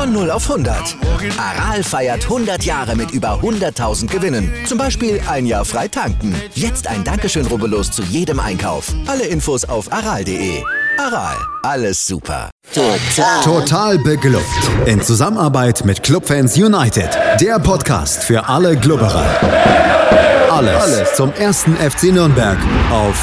Von 0 auf 100. Aral feiert 100 Jahre mit über 100.000 Gewinnen. Zum Beispiel ein Jahr frei tanken. Jetzt ein Dankeschön, rubbellos zu jedem Einkauf. Alle Infos auf aral.de. Aral, alles super. Total beglückt. In Zusammenarbeit mit Clubfans United. Der Podcast für alle Glubberer. Alles zum ersten FC Nürnberg auf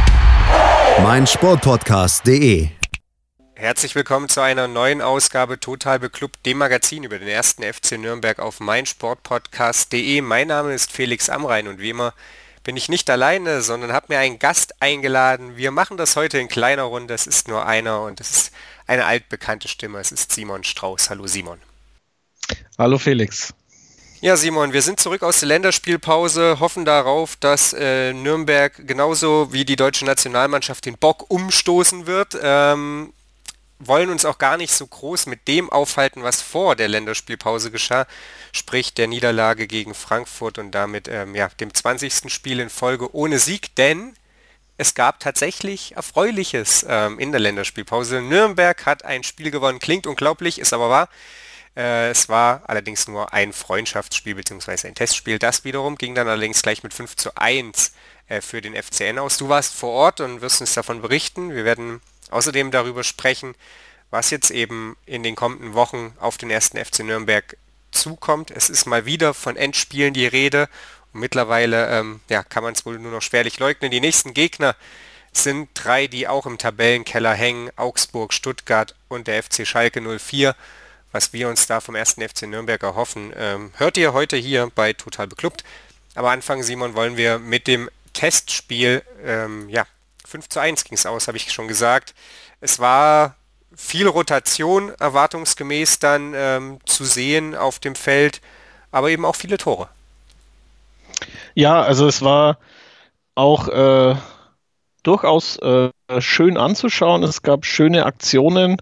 meinsportpodcast.de. Herzlich willkommen zu einer neuen Ausgabe Total beklubbt, dem Magazin über den ersten FC Nürnberg auf meinsportpodcast.de. Mein Name ist Felix Amrain und wie immer bin ich nicht alleine, sondern habe mir einen Gast eingeladen. Wir machen das heute in kleiner Runde, es ist nur einer und es ist eine altbekannte Stimme, es ist Simon Strauß. Hallo Simon. Hallo Felix. Ja Simon, wir sind zurück aus der Länderspielpause, hoffen darauf, dass Nürnberg genauso wie die deutsche Nationalmannschaft den Bock umstoßen wird. Wollen uns auch gar nicht so groß mit dem aufhalten, was vor der Länderspielpause geschah, sprich der Niederlage gegen Frankfurt und damit dem 20. Spiel in Folge ohne Sieg, denn es gab tatsächlich Erfreuliches in der Länderspielpause. Nürnberg hat ein Spiel gewonnen, klingt unglaublich, ist aber wahr. Es war allerdings nur ein Freundschaftsspiel bzw. ein Testspiel. Das wiederum ging dann allerdings gleich mit 5:1 für den FCN aus. Du warst vor Ort und wirst uns davon berichten. Wir werden außerdem darüber sprechen, was jetzt eben in den kommenden Wochen auf den ersten FC Nürnberg zukommt. Es ist mal wieder von Endspielen die Rede und mittlerweile kann man es wohl nur noch schwerlich leugnen. Die nächsten Gegner sind 3, die auch im Tabellenkeller hängen: Augsburg, Stuttgart und der FC Schalke 04. Was wir uns da vom ersten FC Nürnberg erhoffen, hört ihr heute hier bei Total beklubbt. Aber anfangen, Simon, wollen wir mit dem Testspiel 5:1 ging es aus, habe ich schon gesagt. Es war viel Rotation erwartungsgemäß dann zu sehen auf dem Feld, aber eben auch viele Tore. Ja, also es war auch durchaus schön anzuschauen. Es gab schöne Aktionen.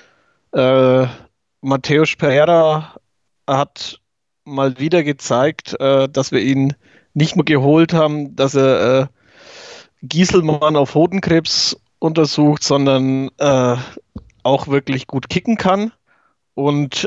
Matthäus Pereira hat mal wieder gezeigt, dass wir ihn nicht nur geholt haben, dass er Gieselmann auf Hodenkrebs untersucht, sondern auch wirklich gut kicken kann. Und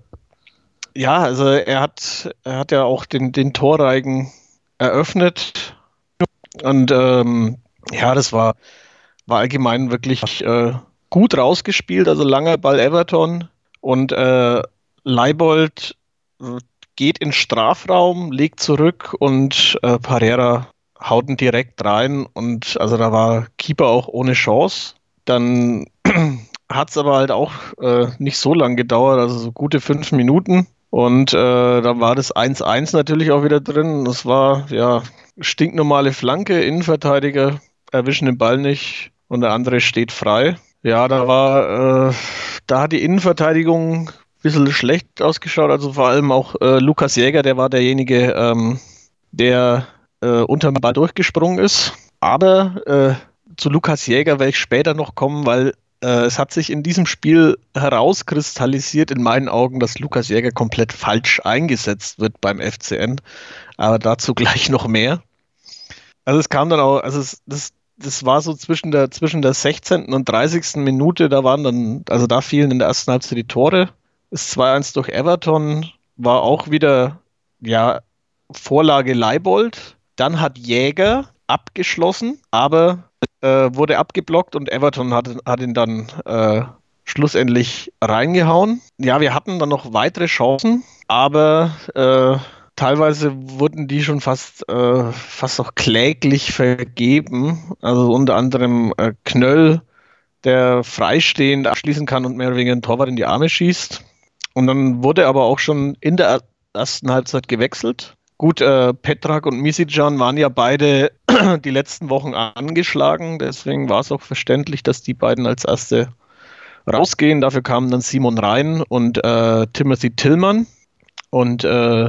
also er hat ja auch den Torreigen eröffnet. Und das war allgemein wirklich gut rausgespielt. Also langer Ball Everton und Leibold geht in Strafraum, legt zurück und Pereira haut ihn direkt rein und also da war Keeper auch ohne Chance. Dann hat es aber halt auch nicht so lang gedauert, also so gute 5 Minuten. Und dann war das 1:1 natürlich auch wieder drin. Das war stinknormale Flanke, Innenverteidiger erwischen den Ball nicht und der andere steht frei. Ja, da hat die Innenverteidigung ein bisschen schlecht ausgeschaut, also vor allem auch Lukas Jäger, der war derjenige, der unter dem Ball durchgesprungen ist. Aber zu Lukas Jäger werde ich später noch kommen, weil es hat sich in diesem Spiel herauskristallisiert in meinen Augen, dass Lukas Jäger komplett falsch eingesetzt wird beim FCN. Aber dazu gleich noch mehr. Also es kam dann auch, also das war so zwischen der 16. und 30. Minute, da fielen in der ersten Halbzeit die Tore. Das 2:1 durch Everton war auch wieder, Vorlage Leibold. Dann hat Jäger abgeschlossen, aber wurde abgeblockt und Everton hat ihn dann schlussendlich reingehauen. Ja, wir hatten dann noch weitere Chancen, aber teilweise wurden die schon fast auch kläglich vergeben. Also unter anderem Knöll, der freistehend abschließen kann und mehr oder weniger einen Torwart in die Arme schießt. Und dann wurde aber auch schon in der ersten Halbzeit gewechselt. Gut, Petrak und Misicjan waren ja beide die letzten Wochen angeschlagen, deswegen war es auch verständlich, dass die beiden als Erste rausgehen. Dafür kamen dann Simon rein und Timothy Tillmann und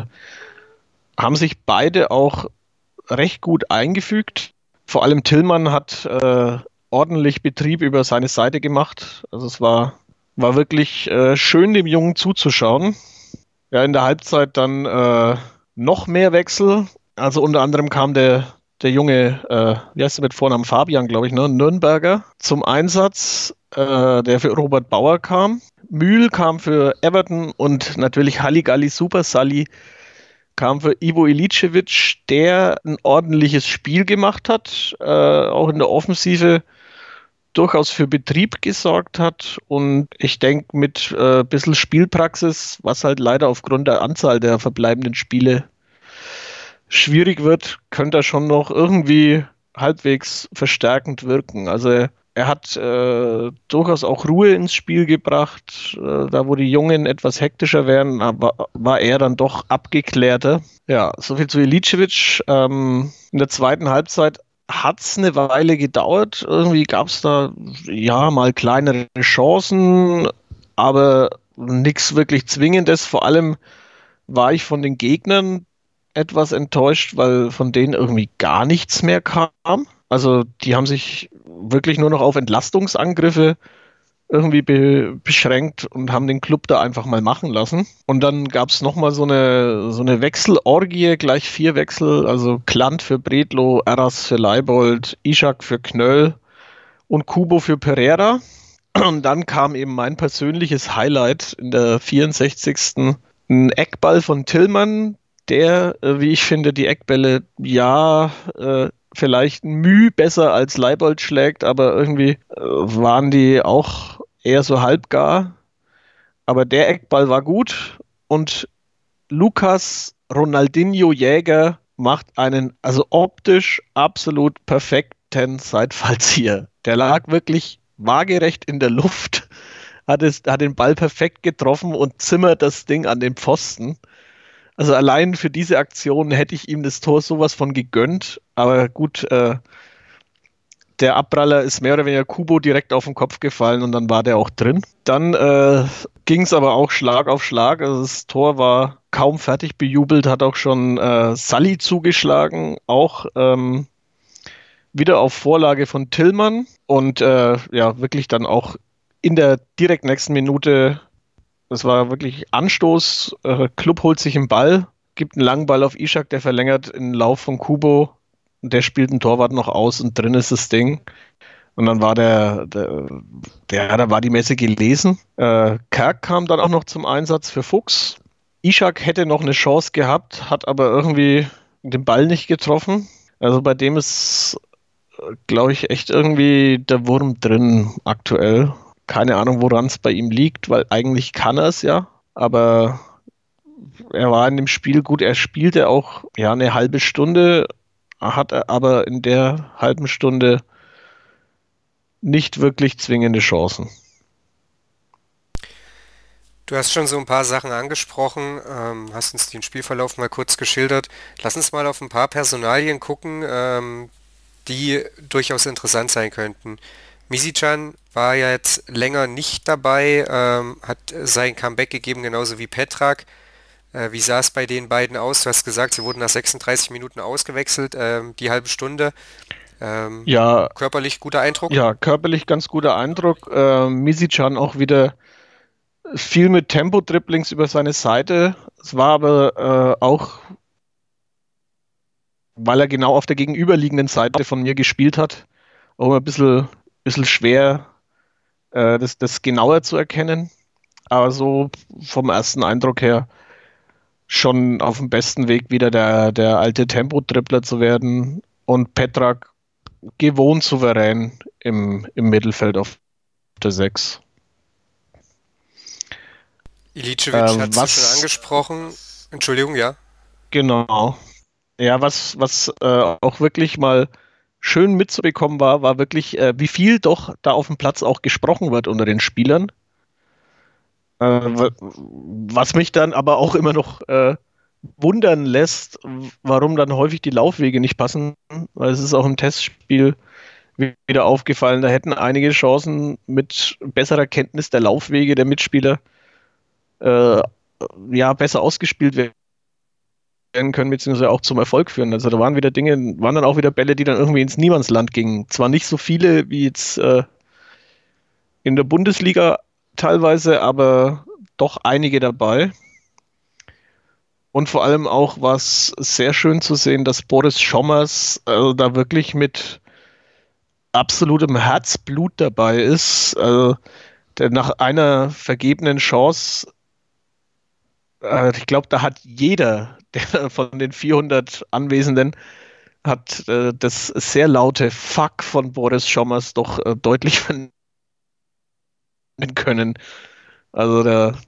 haben sich beide auch recht gut eingefügt. Vor allem Tillmann hat ordentlich Betrieb über seine Seite gemacht. Also es war wirklich schön, dem Jungen zuzuschauen. Ja, in der Halbzeit dann noch mehr Wechsel. Also unter anderem kam der junge, wie heißt der mit Vornamen? Fabian, glaube ich, ne? Nürnberger zum Einsatz, der für Robert Bauer kam. Mühl kam für Everton und natürlich Halligalli Super Sully kam für Ivo Iličević, der ein ordentliches Spiel gemacht hat, auch in der Offensive durchaus für Betrieb gesorgt hat und ich denke mit ein bisschen Spielpraxis, was halt leider aufgrund der Anzahl der verbleibenden Spiele schwierig wird, könnte er schon noch irgendwie halbwegs verstärkend wirken. Also er hat durchaus auch Ruhe ins Spiel gebracht. Da wo die Jungen etwas hektischer werden, war er dann doch abgeklärter. Ja, soviel zu Iličević. In der zweiten Halbzeit hat es eine Weile gedauert. Irgendwie gab es da ja mal kleinere Chancen, aber nichts wirklich Zwingendes. Vor allem war ich von den Gegnern etwas enttäuscht, weil von denen irgendwie gar nichts mehr kam. Also die haben sich wirklich nur noch auf Entlastungsangriffe irgendwie beschränkt und haben den Club da einfach mal machen lassen. Und dann gab es nochmal so eine Wechselorgie, gleich 4 Wechsel, also Klant für Bredlow, Eras für Leibold, Ishak für Knöll und Kubo für Pereira. Und dann kam eben mein persönliches Highlight in der 64. Ein Eckball von Tillmann, der, wie ich finde, die Eckbälle vielleicht ein Müh besser als Leibold schlägt, aber irgendwie waren die auch eher so halbgar. Aber der Eckball war gut und Lukas Ronaldinho Jäger macht einen, also optisch absolut perfekten Seitfallzieher. Der lag wirklich waagerecht in der Luft, hat den Ball perfekt getroffen und zimmert das Ding an den Pfosten. Also allein für diese Aktion hätte ich ihm das Tor sowas von gegönnt. Aber gut, der Abpraller ist mehr oder weniger Kubo direkt auf den Kopf gefallen und dann war der auch drin. Dann ging es aber auch Schlag auf Schlag. Also das Tor war kaum fertig bejubelt, hat auch schon Sully zugeschlagen. Auch wieder auf Vorlage von Tillmann. Und wirklich dann auch in der direkt nächsten Minute. Das war wirklich Anstoß. Club holt sich einen Ball, gibt einen langen Ball auf Ishak, der verlängert den Lauf von Kubo. Und der spielt einen Torwart noch aus und drin ist das Ding. Und dann war da war die Messe gelesen. Kerk kam dann auch noch zum Einsatz für Fuchs. Ishak hätte noch eine Chance gehabt, hat aber irgendwie den Ball nicht getroffen. Also bei dem ist, glaube ich, echt irgendwie der Wurm drin aktuell. Keine Ahnung, woran es bei ihm liegt, weil eigentlich kann er es ja, aber er war in dem Spiel gut. Er spielte auch eine halbe Stunde, hat er aber in der halben Stunde nicht wirklich zwingende Chancen. Du hast schon so ein paar Sachen angesprochen, hast uns den Spielverlauf mal kurz geschildert. Lass uns mal auf ein paar Personalien gucken, die durchaus interessant sein könnten. Misicjan war ja jetzt länger nicht dabei, hat sein Comeback gegeben, genauso wie Petrak. Wie sah es bei den beiden aus? Du hast gesagt, sie wurden nach 36 Minuten ausgewechselt, die halbe Stunde. Körperlich guter Eindruck? Ja, körperlich ganz guter Eindruck. Misicjan auch wieder viel mit Tempo-Dribblings über seine Seite. Es war aber auch, weil er genau auf der gegenüberliegenden Seite von mir gespielt hat, auch ein bisschen schwer, das genauer zu erkennen. Aber so vom ersten Eindruck her schon auf dem besten Weg, wieder der alte Tempo-Dribbler zu werden. Und Petrak gewohnt souverän im Mittelfeld auf der 6. Iličević hat es schon angesprochen. Entschuldigung, ja. Genau. Ja, was auch wirklich mal schön mitzubekommen war wirklich, wie viel doch da auf dem Platz auch gesprochen wird unter den Spielern. Was mich dann aber auch immer noch wundern lässt, warum dann häufig die Laufwege nicht passen, weil es ist auch im Testspiel wieder aufgefallen, da hätten einige Chancen mit besserer Kenntnis der Laufwege der Mitspieler besser ausgespielt werden können, beziehungsweise auch zum Erfolg führen. Also da waren dann auch wieder Bälle, die dann irgendwie ins Niemandsland gingen. Zwar nicht so viele wie jetzt in der Bundesliga teilweise, aber doch einige dabei. Und vor allem auch war es sehr schön zu sehen, dass Boris Schommers da wirklich mit absolutem Herzblut dabei ist. Also nach einer vergebenen Chance, ich glaube, da hat jeder von den 400 Anwesenden hat das sehr laute Fuck von Boris Schommers doch deutlich vernehmen können. Also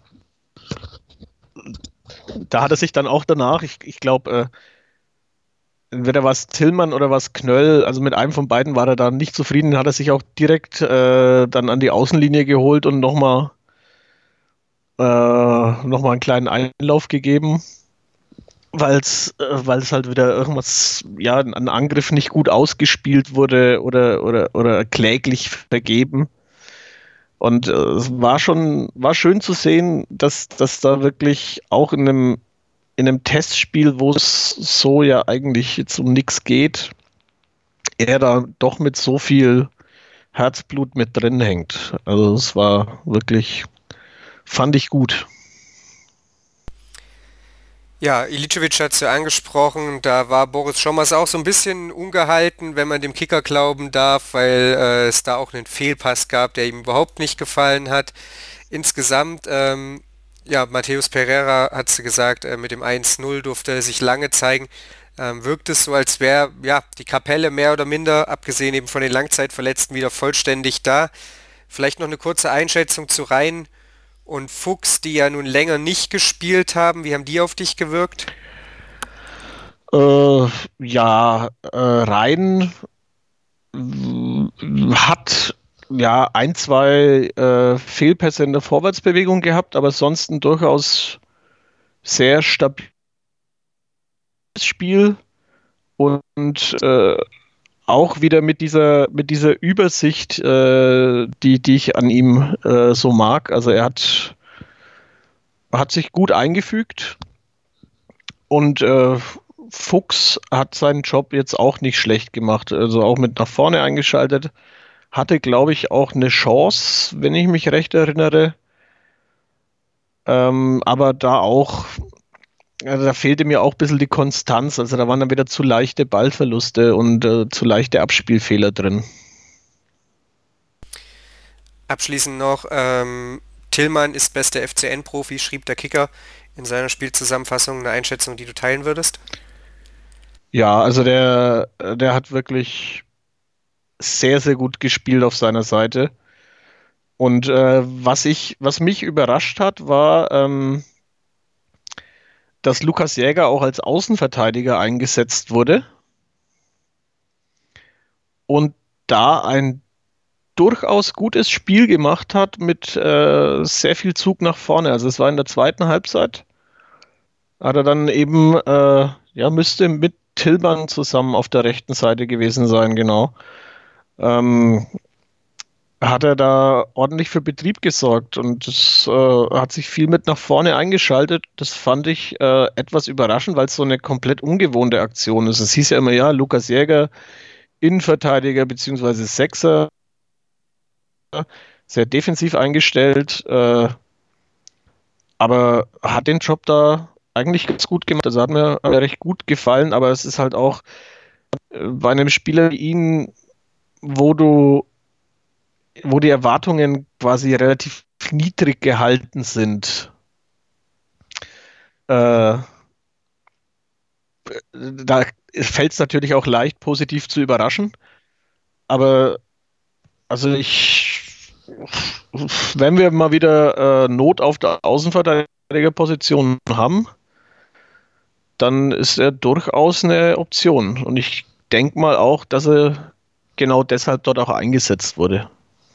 da hat er sich dann auch danach, ich glaube, entweder war es Tillmann oder war es Knöll, also mit einem von beiden war er da nicht zufrieden, hat er sich auch direkt dann an die Außenlinie geholt und nochmal einen kleinen Einlauf gegeben, weil es halt wieder irgendwas, ja, ein Angriff nicht gut ausgespielt wurde oder kläglich vergeben. Und es war schön zu sehen, dass da wirklich auch in einem Testspiel, wo es so ja eigentlich jetzt um nichts geht, er da doch mit so viel Herzblut mit drin hängt. Also es war wirklich, fand ich gut. Ja, Iličević hat es ja angesprochen, da war Boris Schommers auch so ein bisschen ungehalten, wenn man dem Kicker glauben darf, weil es da auch einen Fehlpass gab, der ihm überhaupt nicht gefallen hat. Insgesamt, ja, Mateus Pereira hat es gesagt, mit dem 1:0 durfte er sich lange zeigen. Wirkt es so, als wäre ja die Kapelle mehr oder minder, abgesehen eben von den Langzeitverletzten, wieder vollständig da. Vielleicht noch eine kurze Einschätzung zu Rhein und Fuchs, die ja nun länger nicht gespielt haben. Wie haben die auf dich gewirkt? Rhein hat ja ein, zwei Fehlpässe in der Vorwärtsbewegung gehabt, aber sonst ein durchaus sehr stabiles Spiel und auch wieder mit dieser Übersicht, die ich an ihm so mag. Also er hat sich gut eingefügt und Fuchs hat seinen Job jetzt auch nicht schlecht gemacht. Also auch mit nach vorne eingeschaltet. Hatte, glaube ich, auch eine Chance, wenn ich mich recht erinnere. Aber da auch, also da fehlte mir auch ein bisschen die Konstanz. Also da waren dann wieder zu leichte Ballverluste und zu leichte Abspielfehler drin. Abschließend noch, Tillmann ist bester FCN-Profi, schrieb der Kicker in seiner Spielzusammenfassung. Eine Einschätzung, die du teilen würdest? Ja, also der hat wirklich sehr, sehr gut gespielt auf seiner Seite. Und was mich überrascht hat, war, dass Lukas Jäger auch als Außenverteidiger eingesetzt wurde und da ein durchaus gutes Spiel gemacht hat mit sehr viel Zug nach vorne. Also es war in der zweiten Halbzeit. Hat er dann eben, müsste mit Tillmann zusammen auf der rechten Seite gewesen sein, genau. Hat er da ordentlich für Betrieb gesorgt und das hat sich viel mit nach vorne eingeschaltet. Das fand ich etwas überraschend, weil es so eine komplett ungewohnte Aktion ist. Es hieß ja immer, ja, Lukas Jäger, Innenverteidiger bzw. Sechser, sehr defensiv eingestellt, aber hat den Job da eigentlich ganz gut gemacht. Das hat mir recht gut gefallen, aber es ist halt auch bei einem Spieler wie ihn, wo die Erwartungen quasi relativ niedrig gehalten sind. Da fällt es natürlich auch leicht, positiv zu überraschen. Aber also wenn wir mal wieder Not auf der Außenverteidigerposition haben, dann ist er durchaus eine Option. Und ich denke mal auch, dass er genau deshalb dort auch eingesetzt wurde.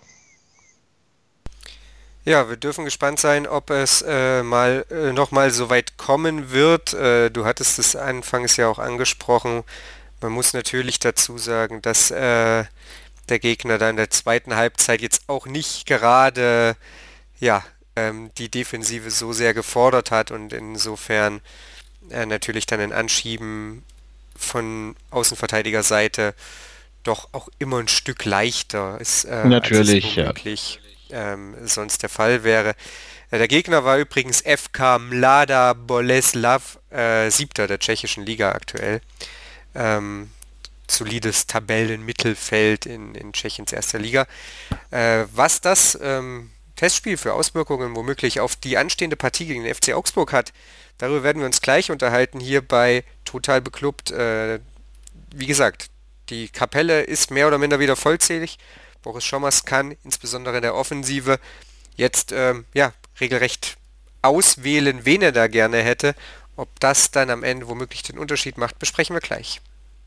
Ja, wir dürfen gespannt sein, ob es nochmal so weit kommen wird. Du hattest es anfangs ja auch angesprochen. Man muss natürlich dazu sagen, dass der Gegner da in der zweiten Halbzeit jetzt auch nicht gerade die Defensive so sehr gefordert hat und insofern natürlich dann ein Anschieben von Außenverteidigerseite doch auch immer ein Stück leichter ist, Natürlich, als es womöglich sonst der Fall wäre. Der Gegner war übrigens FK Mlada Boleslav, Siebter der tschechischen Liga aktuell. Solides Tabellenmittelfeld in Tschechiens erster Liga. Was das Testspiel für Auswirkungen womöglich auf die anstehende Partie gegen den FC Augsburg hat. Darüber werden wir uns gleich unterhalten hier bei Total Beklubbt. Wie gesagt, die Kapelle ist mehr oder minder wieder vollzählig. Boris Schommers kann insbesondere in der Offensive jetzt regelrecht auswählen, wen er da gerne hätte. Ob das dann am Ende womöglich den Unterschied macht, besprechen wir gleich.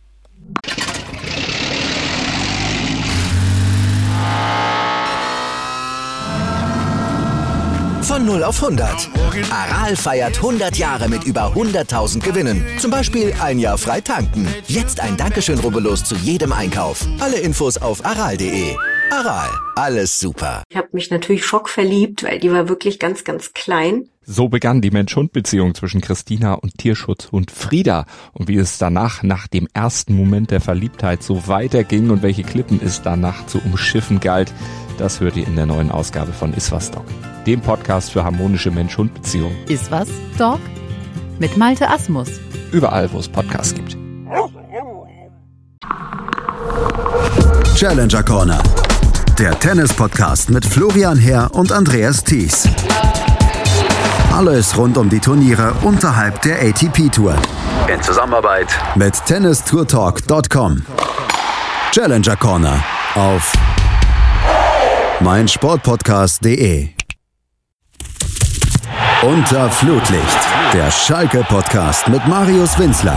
Von 0 auf 100. Aral feiert 100 Jahre mit über 100.000 Gewinnen. Zum Beispiel ein Jahr frei tanken. Jetzt ein Dankeschön, rubbellos zu jedem Einkauf. Alle Infos auf aral.de. Aral, alles super. Ich habe mich natürlich schockverliebt, weil die war wirklich ganz, ganz klein. So begann die Mensch-Hund-Beziehung zwischen Christina und Tierschutzhund Frieda. Und wie es danach, nach dem ersten Moment der Verliebtheit, so weiterging und welche Klippen es danach zu umschiffen galt, das hört ihr in der neuen Ausgabe von Iswas Dog, dem Podcast für harmonische Mensch-Hund-Beziehungen. Iswas Dog mit Malte Asmus. Überall, wo es Podcasts gibt. Challenger Corner. Der Tennis-Podcast mit Florian Herr und Andreas Thies. Alles rund um die Turniere unterhalb der ATP-Tour. In Zusammenarbeit mit tennistourtalk.com. Challenger Corner auf meinsportpodcast.de. Unter Flutlicht, der Schalke-Podcast mit Marius Winzler.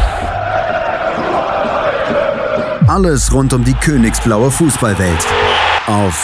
Alles rund um die königsblaue Fußballwelt auf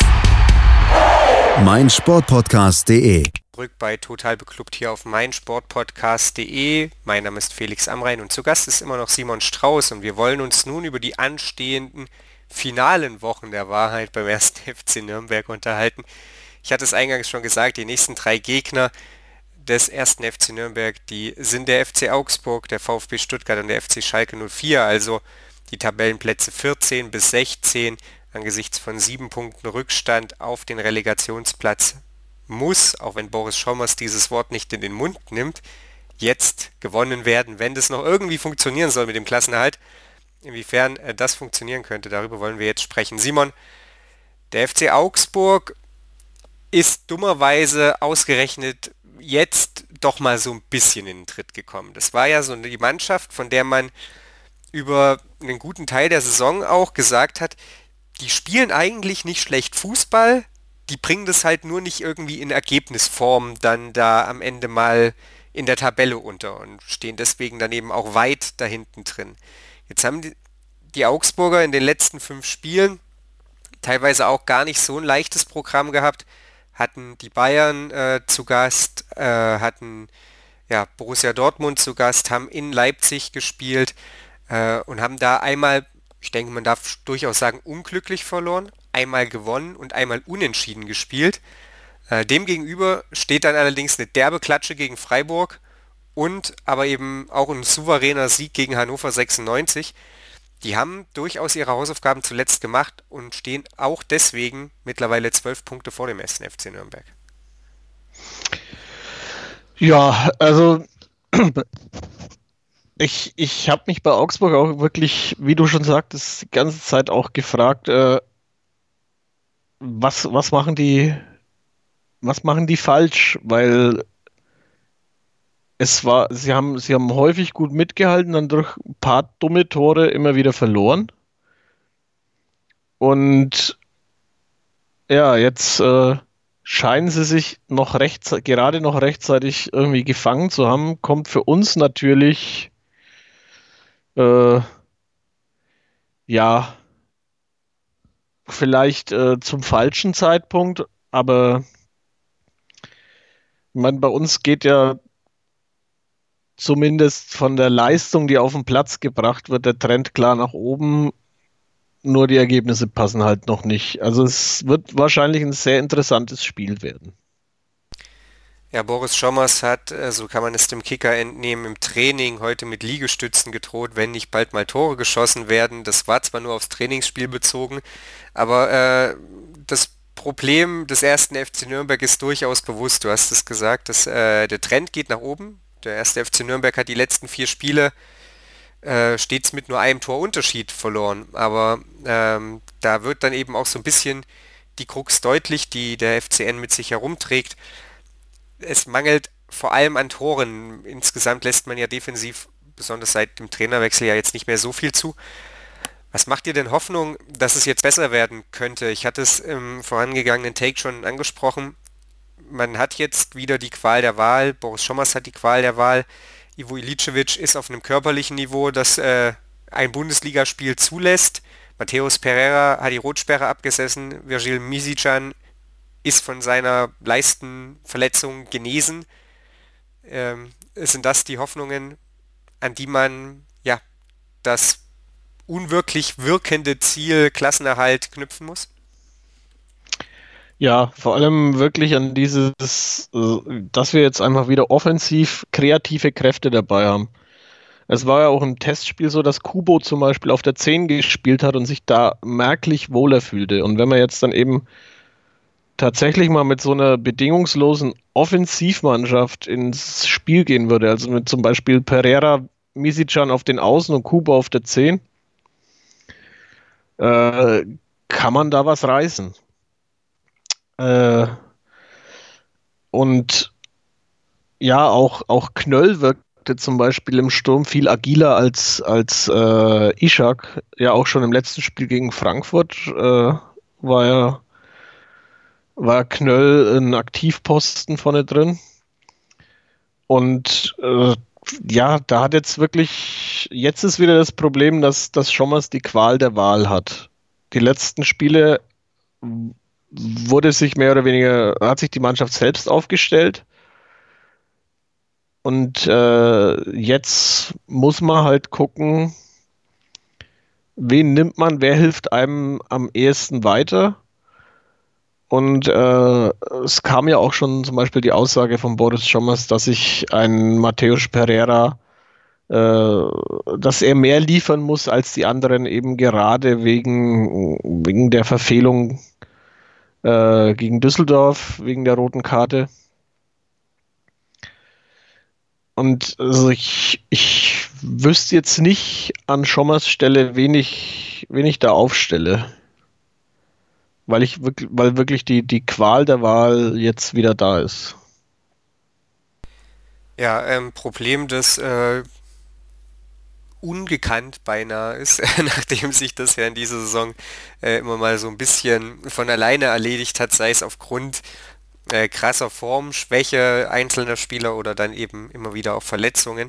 meinsportpodcast.de. Zurück bei Total Beklubbt hier auf meinsportpodcast.de. Mein Name ist Felix Amrain und zu Gast ist immer noch Simon Strauß und wir wollen uns nun über die anstehenden finalen Wochen der Wahrheit beim 1. FC Nürnberg unterhalten. Ich hatte es eingangs schon gesagt, die nächsten 3 Gegner des 1. FC Nürnberg, die sind der FC Augsburg, der VfB Stuttgart und der FC Schalke 04, also die Tabellenplätze 14 bis 16 angesichts von 7 Punkten Rückstand auf den Relegationsplatz muss, auch wenn Boris Schommers dieses Wort nicht in den Mund nimmt, jetzt gewonnen werden, wenn das noch irgendwie funktionieren soll mit dem Klassenerhalt. Inwiefern das funktionieren könnte, darüber wollen wir jetzt sprechen. Simon, der FC Augsburg ist dummerweise ausgerechnet jetzt doch mal so ein bisschen in den Tritt gekommen. Das war ja so die Mannschaft, von der man über einen guten Teil der Saison auch gesagt hat, die spielen eigentlich nicht schlecht Fußball, die bringen das halt nur nicht irgendwie in Ergebnisform dann da am Ende mal in der Tabelle unter und stehen deswegen dann eben auch weit da hinten drin. Jetzt haben die Augsburger in den letzten 5 Spielen teilweise auch gar nicht so ein leichtes Programm gehabt, hatten die Bayern zu Gast, hatten Borussia Dortmund zu Gast, haben in Leipzig gespielt und haben da einmal, ich denke, man darf durchaus sagen, unglücklich verloren, einmal gewonnen und einmal unentschieden gespielt. Demgegenüber steht dann allerdings eine derbe Klatsche gegen Freiburg und aber eben auch ein souveräner Sieg gegen Hannover 96. Die haben durchaus ihre Hausaufgaben zuletzt gemacht und stehen auch deswegen mittlerweile 12 Punkte vor dem 1. FC Nürnberg. Ja, also ich habe mich bei Augsburg auch wirklich, wie du schon sagtest, die ganze Zeit auch gefragt, was machen die falsch? Weil sie haben häufig gut mitgehalten, dann durch ein paar dumme Tore immer wieder verloren. Und ja, jetzt scheinen sie sich gerade noch rechtzeitig irgendwie gefangen zu haben. Kommt für uns natürlich vielleicht zum falschen Zeitpunkt, aber ich meine, bei uns geht ja zumindest von der Leistung, die auf den Platz gebracht wird, der Trend klar nach oben, nur die Ergebnisse passen halt noch nicht. Also es wird wahrscheinlich ein sehr interessantes Spiel werden. Ja, Boris Schommers hat, so kann man es dem Kicker entnehmen, im Training heute mit Liegestützen gedroht, wenn nicht bald mal Tore geschossen werden. Das war zwar nur aufs Trainingsspiel bezogen, aber das Problem des 1. FC Nürnberg ist durchaus bewusst. Du hast es gesagt, dass der Trend geht nach oben. Der 1. FC Nürnberg hat die letzten 4 Spiele stets mit nur einem Torunterschied verloren. Aber da wird dann eben auch so ein bisschen die Krux deutlich, die der FCN mit sich herumträgt. Es mangelt vor allem an Toren. Insgesamt lässt man ja defensiv, besonders seit dem Trainerwechsel, ja jetzt nicht mehr so viel zu. Was macht dir denn Hoffnung, dass es jetzt besser werden könnte? Ich hatte es im vorangegangenen Take schon angesprochen. Man hat jetzt wieder die Qual der Wahl. Boris Schommers hat die Qual der Wahl. Ivo Iličević ist auf einem körperlichen Niveau, das ein Bundesligaspiel zulässt. Mateus Pereira hat die Rotsperre abgesessen. Virgil Misican ist von seiner Leistenverletzung genesen. Sind das die Hoffnungen, an die man ja das unwirklich wirkende Ziel Klassenerhalt knüpfen muss? Ja, vor allem wirklich an dieses, dass wir jetzt einfach wieder offensiv kreative Kräfte dabei haben. Es war ja auch im Testspiel so, dass Kubo zum Beispiel auf der 10 gespielt hat und sich da merklich wohler fühlte. Und wenn man jetzt dann eben tatsächlich mal mit so einer bedingungslosen Offensivmannschaft ins Spiel gehen würde, also mit zum Beispiel Pereira, Misican auf den Außen und Kubo auf der 10, kann man da was reißen. Und ja, auch Knöll wirkte zum Beispiel im Sturm viel agiler als Ishak. Ja, auch schon im letzten Spiel gegen Frankfurt war Knöll ein Aktivposten vorne drin. Und ja, da hat jetzt ist wieder das Problem, dass Schommers die Qual der Wahl hat. Die letzten Spiele hat sich die Mannschaft selbst aufgestellt. Und jetzt muss man halt gucken, wen nimmt man, wer hilft einem am ehesten weiter. Und es kam ja auch schon zum Beispiel die Aussage von Boris Schommers, dass sich ein Mateus Pereira, dass er mehr liefern muss als die anderen, eben gerade wegen der Verfehlung gegen Düsseldorf, wegen der roten Karte. Und also ich wüsste jetzt nicht an Schommers Stelle, wen ich da aufstelle. Weil wirklich die Qual der Wahl jetzt wieder da ist. Ja, Problem, das ungekannt beinahe ist, nachdem sich das ja in dieser Saison immer mal so ein bisschen von alleine erledigt hat, sei es aufgrund krasser Formschwäche einzelner Spieler oder dann eben immer wieder auch Verletzungen.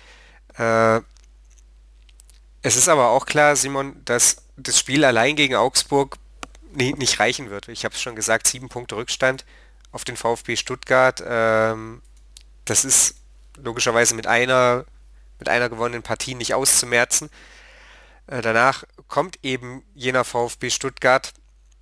Es ist aber auch klar, Simon, dass das Spiel allein gegen Augsburg nicht reichen wird. Ich habe es schon gesagt, 7 Punkte Rückstand auf den VfB Stuttgart. Das ist logischerweise mit einer gewonnenen Partie nicht auszumerzen. Danach kommt eben jener VfB Stuttgart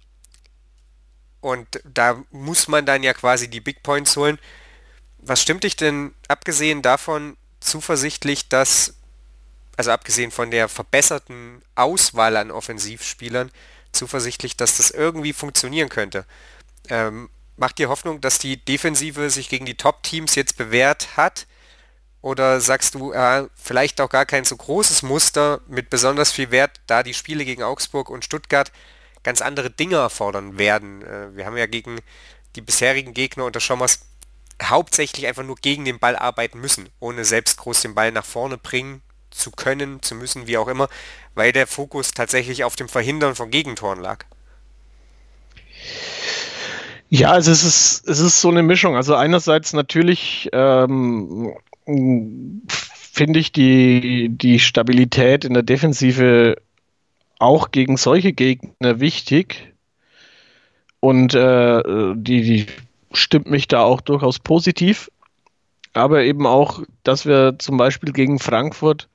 und da muss man dann ja quasi die Big Points holen. Was stimmt dich denn abgesehen davon zuversichtlich, also abgesehen von der verbesserten Auswahl an Offensivspielern, zuversichtlich, dass das irgendwie funktionieren könnte? Macht dir Hoffnung, dass die Defensive sich gegen die Top-Teams jetzt bewährt hat? Oder sagst du, vielleicht auch gar kein so großes Muster mit besonders viel Wert, da die Spiele gegen Augsburg und Stuttgart ganz andere Dinge erfordern werden? Wir haben ja gegen die bisherigen Gegner unter Schommers hauptsächlich einfach nur gegen den Ball arbeiten müssen, ohne selbst groß den Ball nach vorne bringen zu können, zu müssen, wie auch immer, weil der Fokus tatsächlich auf dem Verhindern von Gegentoren lag. Ja, also es ist so eine Mischung. Also einerseits natürlich finde ich die Stabilität in der Defensive auch gegen solche Gegner wichtig. Und die stimmt mich da auch durchaus positiv. Aber eben auch, dass wir zum Beispiel gegen Frankfurt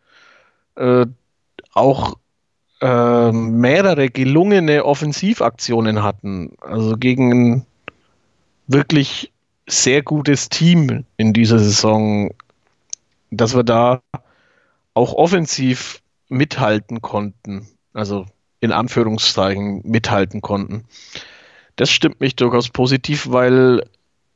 auch mehrere gelungene Offensivaktionen hatten. Also gegen ein wirklich sehr gutes Team in dieser Saison, dass wir da auch offensiv mithalten konnten. Also in Anführungszeichen mithalten konnten. Das stimmt mich durchaus positiv, weil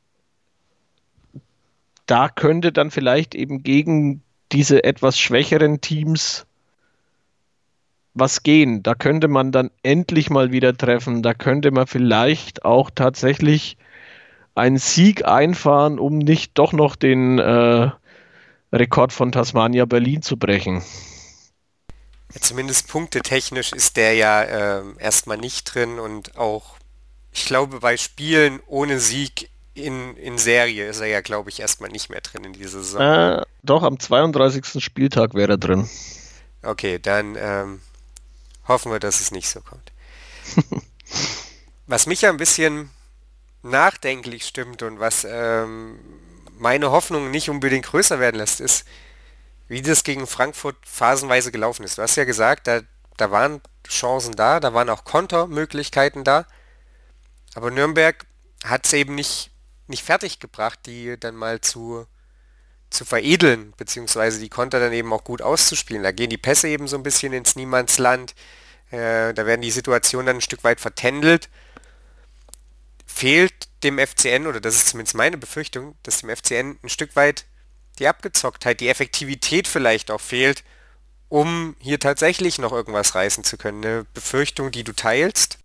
da könnte dann vielleicht eben gegen diese etwas schwächeren Teams was gehen. Da könnte man dann endlich mal wieder treffen. Da könnte man vielleicht auch tatsächlich einen Sieg einfahren, um nicht doch noch den Rekord von Tasmania Berlin zu brechen. Ja, zumindest punktetechnisch ist der ja erstmal nicht drin und auch, ich glaube, bei Spielen ohne Sieg in Serie ist er ja, glaube ich, erstmal nicht mehr drin in dieser Saison. Doch, am 32. Spieltag wäre er drin. Okay, dann hoffen wir, dass es nicht so kommt. Was mich ja ein bisschen nachdenklich stimmt und was meine Hoffnung nicht unbedingt größer werden lässt, ist, wie das gegen Frankfurt phasenweise gelaufen ist. Du hast ja gesagt, da waren Chancen da waren auch Kontermöglichkeiten da, aber Nürnberg hat es eben nicht fertig gebracht, die dann mal zu veredeln, beziehungsweise die Konter dann eben auch gut auszuspielen. Da gehen die Pässe eben so ein bisschen ins Niemandsland, da werden die Situationen dann ein Stück weit vertändelt. Fehlt dem FCN, oder das ist zumindest meine Befürchtung, dass dem FCN ein Stück weit die Abgezocktheit, die Effektivität vielleicht auch fehlt, um hier tatsächlich noch irgendwas reißen zu können. Eine Befürchtung, die du teilst?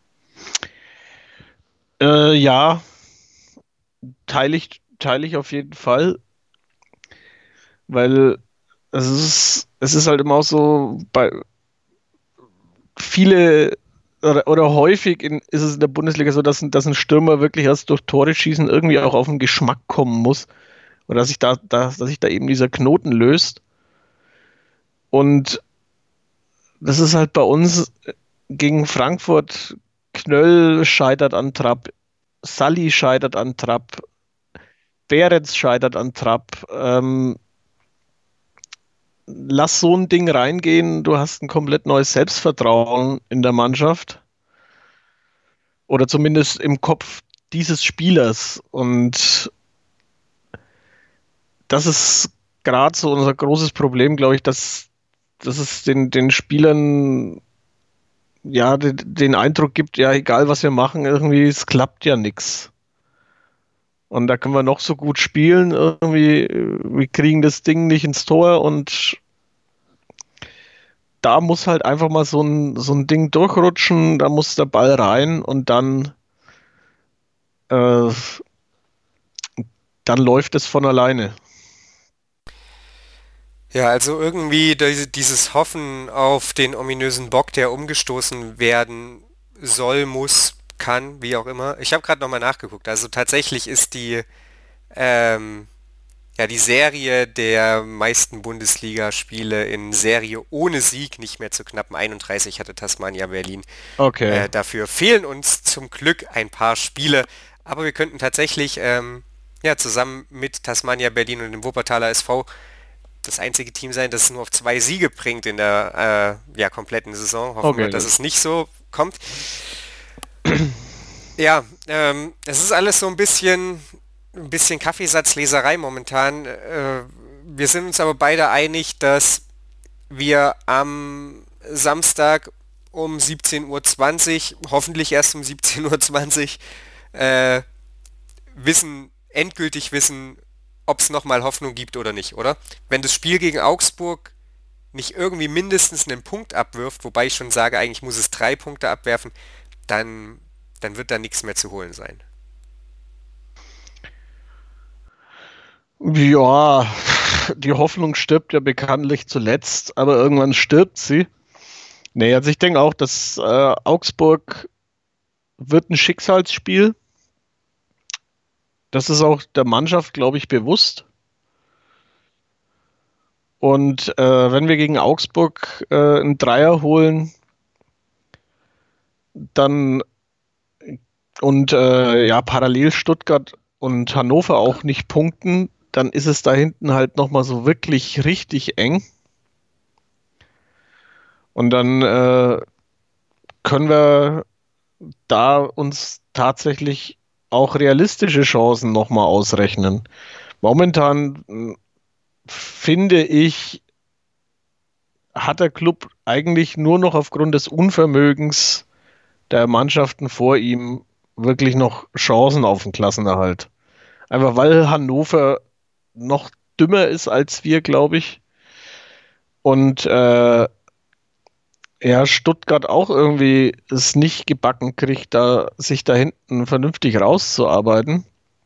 Ja, teile ich auf jeden Fall, weil es ist halt immer auch so, bei viele oder häufig ist es in der Bundesliga so, dass ein Stürmer wirklich erst durch Tore schießen irgendwie auch auf den Geschmack kommen muss. Oder dass sich da eben dieser Knoten löst. Und das ist halt bei uns gegen Frankfurt. Knöll scheitert an Trapp, Sully scheitert an Trapp, Behrens scheitert an Trapp. Lass so ein Ding reingehen, du hast ein komplett neues Selbstvertrauen in der Mannschaft. Oder zumindest im Kopf dieses Spielers. Und das ist gerade so unser großes Problem, glaube ich, dass es den Spielern ja den Eindruck gibt, ja, egal was wir machen, irgendwie, es klappt ja nichts. Und da können wir noch so gut spielen, irgendwie, wir kriegen das Ding nicht ins Tor und da muss halt einfach mal so ein Ding durchrutschen, da muss der Ball rein und dann läuft es von alleine. Ja, also irgendwie dieses Hoffen auf den ominösen Bock, der umgestoßen werden soll, muss, kann, wie auch immer. Ich habe gerade nochmal nachgeguckt. Also tatsächlich ist die Serie der meisten Bundesligaspiele in Serie ohne Sieg nicht mehr zu knappen 31 hatte Tasmania Berlin. Okay. Dafür fehlen uns zum Glück ein paar Spiele, aber wir könnten tatsächlich zusammen mit Tasmania Berlin und dem Wuppertaler SV das einzige Team sein, das es nur auf 2 Siege bringt in der kompletten Saison. Hoffen wir, dass es nicht so kommt. Ja, es ist alles so ein bisschen Kaffeesatzleserei momentan. Wir sind uns aber beide einig, dass wir am Samstag um 17:20 Uhr, hoffentlich erst um 17:20 Uhr, endgültig wissen, ob es nochmal Hoffnung gibt oder nicht, oder? Wenn das Spiel gegen Augsburg nicht irgendwie mindestens einen Punkt abwirft, wobei ich schon sage, eigentlich muss es 3 Punkte abwerfen, dann wird da nichts mehr zu holen sein. Ja, die Hoffnung stirbt ja bekanntlich zuletzt, aber irgendwann stirbt sie. Nee, also ich denke auch, dass Augsburg wird ein Schicksalsspiel. Das ist auch der Mannschaft, glaube ich, bewusst. Und wenn wir gegen Augsburg einen Dreier holen, dann und parallel Stuttgart und Hannover auch nicht punkten, dann ist es da hinten halt nochmal so wirklich richtig eng. Und dann können wir da uns tatsächlich auch realistische Chancen nochmal ausrechnen. Momentan finde ich, hat der Club eigentlich nur noch aufgrund des Unvermögens der Mannschaften vor ihm wirklich noch Chancen auf den Klassenerhalt. Einfach weil Hannover noch dümmer ist als wir, glaube ich. Und ja, Stuttgart auch irgendwie es nicht gebacken kriegt, sich da hinten vernünftig rauszuarbeiten.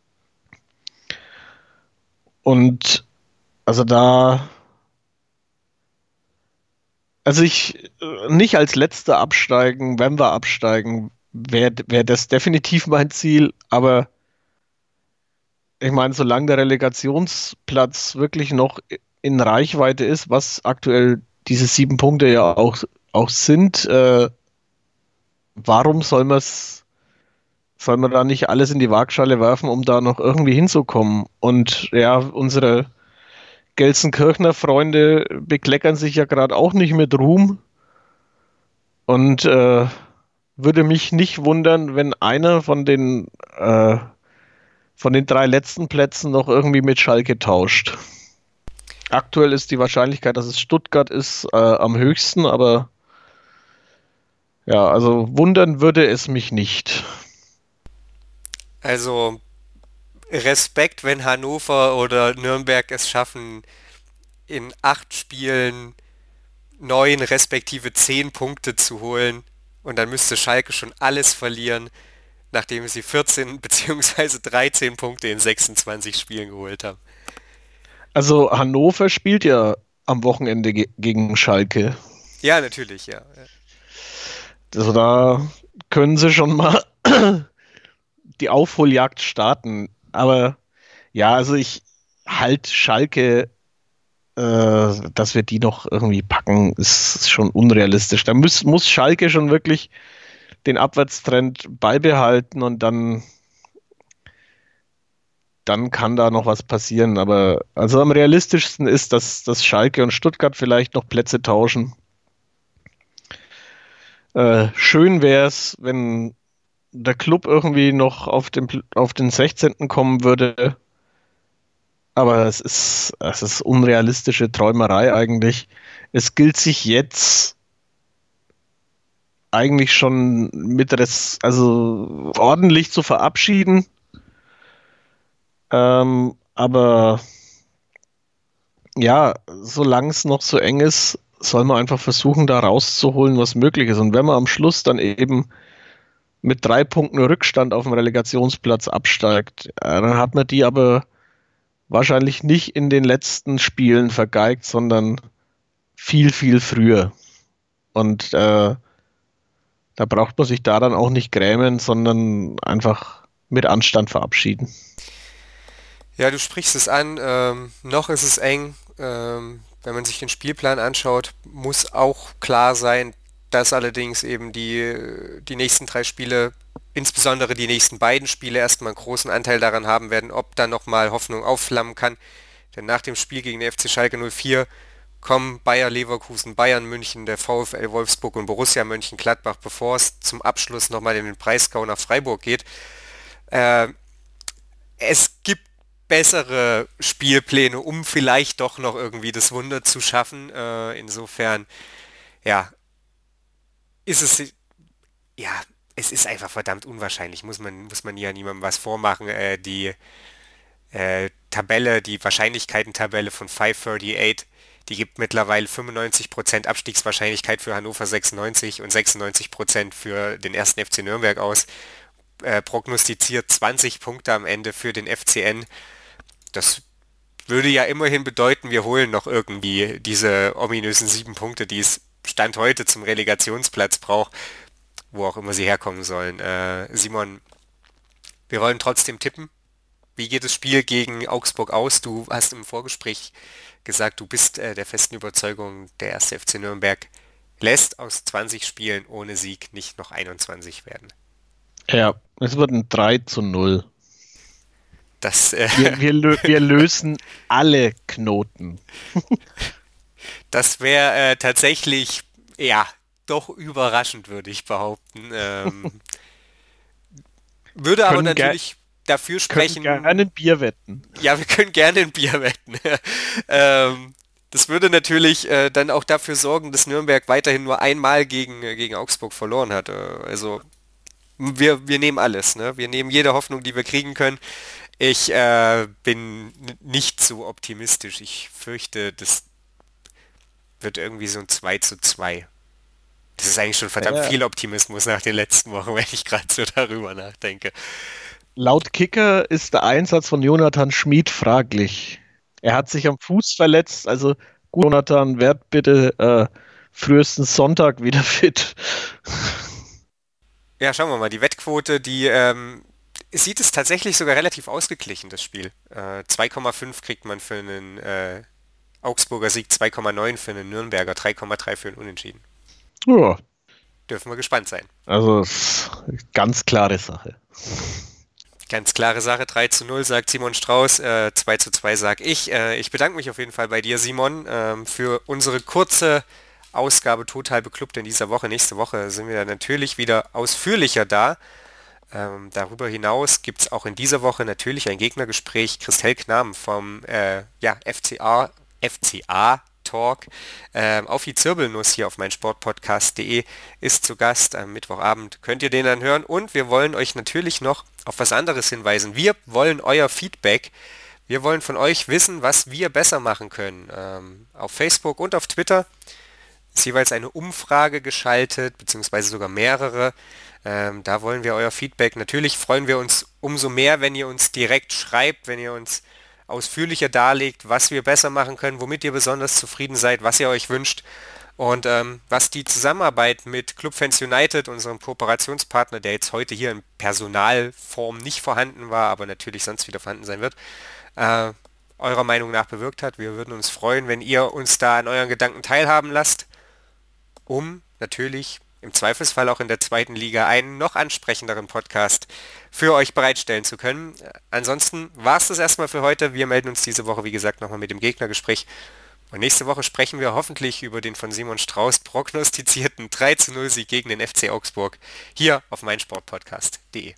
Und also nicht als Letzter absteigen, wenn wir absteigen, wär das definitiv mein Ziel. Aber ich meine, solange der Relegationsplatz wirklich noch in Reichweite ist, was aktuell diese 7 Punkte ja auch sind, warum soll man da nicht alles in die Waagschale werfen, um da noch irgendwie hinzukommen? Und ja, unsere Gelsenkirchener Freunde bekleckern sich ja gerade auch nicht mit Ruhm. Und würde mich nicht wundern, wenn einer von den 3 letzten Plätzen noch irgendwie mit Schalke tauscht. Aktuell ist die Wahrscheinlichkeit, dass es Stuttgart ist, am höchsten, aber ja, also wundern würde es mich nicht. Also Respekt, wenn Hannover oder Nürnberg es schaffen, in 8 Spielen 9 respektive 10 Punkte zu holen. Und dann müsste Schalke schon alles verlieren, nachdem sie 14 bzw. 13 Punkte in 26 Spielen geholt haben. Also Hannover spielt ja am Wochenende gegen Schalke. Ja, natürlich, ja. Also da können sie schon mal die Aufholjagd starten. Aber ja, also ich halt Schalke, dass wir die noch irgendwie packen, ist schon unrealistisch. Da muss Schalke schon wirklich den Abwärtstrend beibehalten und dann kann da noch was passieren. Aber also am realistischsten ist, dass Schalke und Stuttgart vielleicht noch Plätze tauschen. Schön wäre es, wenn der Club irgendwie noch auf den 16. kommen würde. Aber es ist unrealistische Träumerei eigentlich. Es gilt sich jetzt eigentlich schon also ordentlich zu verabschieden. Aber ja, solange es noch so eng ist, soll man einfach versuchen, da rauszuholen, was möglich ist. Und wenn man am Schluss dann eben mit 3 Punkten Rückstand auf dem Relegationsplatz absteigt, dann hat man die aber wahrscheinlich nicht in den letzten Spielen vergeigt, sondern viel, viel früher. Und da braucht man sich da dann auch nicht grämen, sondern einfach mit Anstand verabschieden. Ja, du sprichst es an. Noch ist es eng. Wenn man sich den Spielplan anschaut, muss auch klar sein, dass allerdings eben die nächsten 3 Spiele, insbesondere die nächsten beiden Spiele, erstmal einen großen Anteil daran haben werden, ob da nochmal Hoffnung aufflammen kann. Denn nach dem Spiel gegen den FC Schalke 04 kommen Bayer Leverkusen, Bayern München, der VfL Wolfsburg und Borussia Mönchengladbach, bevor es zum Abschluss nochmal in den Breisgau nach Freiburg geht. Es gibt bessere Spielpläne, um vielleicht doch noch irgendwie das Wunder zu schaffen. Insofern, ja, ist es, ja, es ist einfach verdammt unwahrscheinlich, muss man ja niemandem was vormachen. Die Tabelle, die Wahrscheinlichkeiten-Tabelle von 538, die gibt mittlerweile 95% Abstiegswahrscheinlichkeit für Hannover 96 und 96% für den 1. FC Nürnberg aus. Prognostiziert 20 Punkte am Ende für den FCN. Das würde ja immerhin bedeuten, wir holen noch irgendwie diese ominösen 7 Punkte, die es Stand heute zum Relegationsplatz braucht, wo auch immer sie herkommen sollen. Simon, wir wollen trotzdem tippen. Wie geht das Spiel gegen Augsburg aus? Du hast im Vorgespräch gesagt, du bist der festen Überzeugung, der 1. FC Nürnberg lässt aus 20 Spielen ohne Sieg nicht noch 21 werden. Ja, es wird ein 3:0. Das, Wir lösen alle Knoten. Das wäre tatsächlich, ja, doch überraschend, würde ich behaupten. Würde aber natürlich dafür sprechen. Wir können gerne ein Bier wetten. Ja, wir können gerne ein Bier wetten. Das würde natürlich dann auch dafür sorgen, dass Nürnberg weiterhin nur einmal gegen Augsburg verloren hat. Also wir nehmen alles, ne? Wir nehmen jede Hoffnung, die wir kriegen können. Ich bin nicht so optimistisch. Ich fürchte, das wird irgendwie so ein 2:2. Das ist eigentlich schon verdammt viel Optimismus nach den letzten Wochen, wenn ich gerade so darüber nachdenke. Laut Kicker ist der Einsatz von Jonathan Schmid fraglich. Er hat sich am Fuß verletzt, also gut, Jonathan, werd bitte frühestens Sonntag wieder fit. Ja, schauen wir mal, die Wettquote, die sieht es tatsächlich sogar relativ ausgeglichen, das Spiel. 2,5 kriegt man für einen Augsburger Sieg, 2,9 für einen Nürnberger, 3,3 für einen Unentschieden. Ja. Dürfen wir gespannt sein. Also, ganz klare Sache. Ganz klare Sache, 3:0 sagt Simon Strauß, 2:2 sag ich. Ich bedanke mich auf jeden Fall bei dir, Simon, für unsere kurze Ausgabe Total Beklubbt in dieser Woche. Nächste Woche sind wir natürlich wieder ausführlicher da. Darüber hinaus gibt es auch in dieser Woche natürlich ein Gegnergespräch. Christel Knam vom FCA Talk auf die Zirbelnuss hier auf meinsportpodcast.de ist zu Gast. Am Mittwochabend könnt ihr den dann hören und wir wollen euch natürlich noch auf was anderes hinweisen. Wir wollen euer Feedback. Wir wollen von euch wissen, was wir besser machen können. Auf Facebook und auf Twitter ist jeweils eine Umfrage geschaltet, beziehungsweise sogar mehrere. Da wollen wir euer Feedback. Natürlich freuen wir uns umso mehr, wenn ihr uns direkt schreibt, wenn ihr uns ausführlicher darlegt, was wir besser machen können, womit ihr besonders zufrieden seid, was ihr euch wünscht und was die Zusammenarbeit mit Clubfans United, unserem Kooperationspartner, der jetzt heute hier in Personalform nicht vorhanden war, aber natürlich sonst wieder vorhanden sein wird, eurer Meinung nach bewirkt hat. Wir würden uns freuen, wenn ihr uns da an euren Gedanken teilhaben lasst, um natürlich im Zweifelsfall auch in der zweiten Liga einen noch ansprechenderen Podcast für euch bereitstellen zu können. Ansonsten war es das erstmal für heute. Wir melden uns diese Woche, wie gesagt, nochmal mit dem Gegnergespräch. Und nächste Woche sprechen wir hoffentlich über den von Simon Strauß prognostizierten 3:0 Sieg gegen den FC Augsburg hier auf meinsportpodcast.de.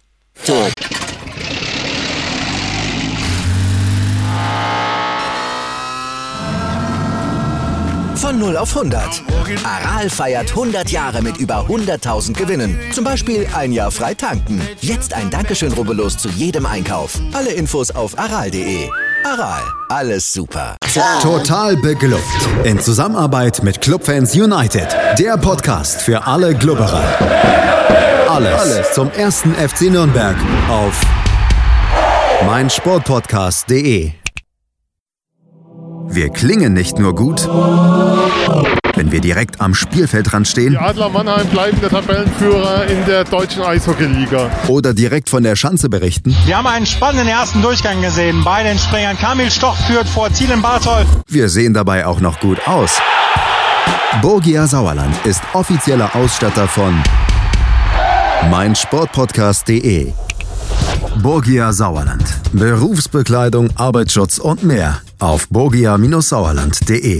Von 0 auf 100. Aral feiert 100 Jahre mit über 100.000 Gewinnen. Zum Beispiel ein Jahr frei tanken. Jetzt ein Dankeschön, rubbellos zu jedem Einkauf. Alle Infos auf aral.de. Aral, alles super. Total beglückt. In Zusammenarbeit mit Clubfans United. Der Podcast für alle Glubberer. Alles zum ersten FC Nürnberg auf meinsportpodcast.de. Wir klingen nicht nur gut, wenn wir direkt am Spielfeldrand stehen. Die Adler Mannheim bleiben der Tabellenführer in der deutschen Eishockeyliga. Oder direkt von der Schanze berichten. Wir haben einen spannenden ersten Durchgang gesehen. Bei den Springern Kamil Stoch führt vor Zielen Barthold. Wir sehen dabei auch noch gut aus. Borgia Sauerland ist offizieller Ausstatter von meinsportpodcast.de. Borgia Sauerland. Berufsbekleidung, Arbeitsschutz und mehr auf borgia-sauerland.de.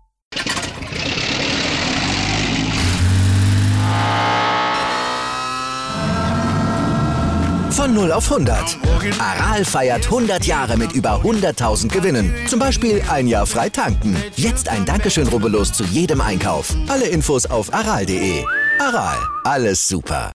Von 0 auf 100. Aral feiert 100 Jahre mit über 100.000 Gewinnen. Zum Beispiel ein Jahr frei tanken. Jetzt ein Dankeschön, rubbellos zu jedem Einkauf. Alle Infos auf aral.de. Aral, alles super.